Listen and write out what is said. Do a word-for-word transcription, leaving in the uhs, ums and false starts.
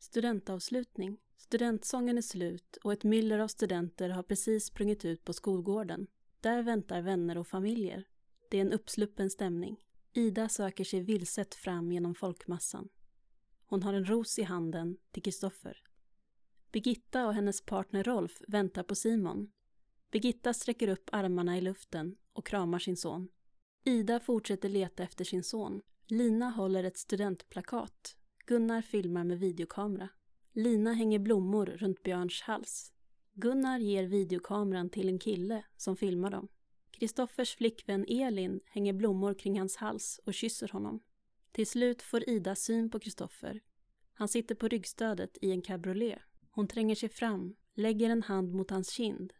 Studentavslutning. Studentsången är slut och ett myller av studenter har precis sprungit ut på skolgården. Där väntar vänner och familjer. Det är en uppsluppen stämning. Ida söker sig vilset fram genom folkmassan. Hon har en ros i handen till Kristoffer. Birgitta och hennes partner Rolf väntar på Simon. Birgitta sträcker upp armarna i luften och kramar sin son. Ida fortsätter leta efter sin son. Lina håller ett studentplakat. Gunnar filmar med videokamera. Lina hänger blommor runt Björns hals. Gunnar ger videokameran till en kille som filmar dem. Kristoffers flickvän Elin hänger blommor kring hans hals och kysser honom. Till slut får Ida syn på Kristoffer. Han sitter på ryggstödet i en cabriolet. Hon tränger sig fram, lägger en hand mot hans kind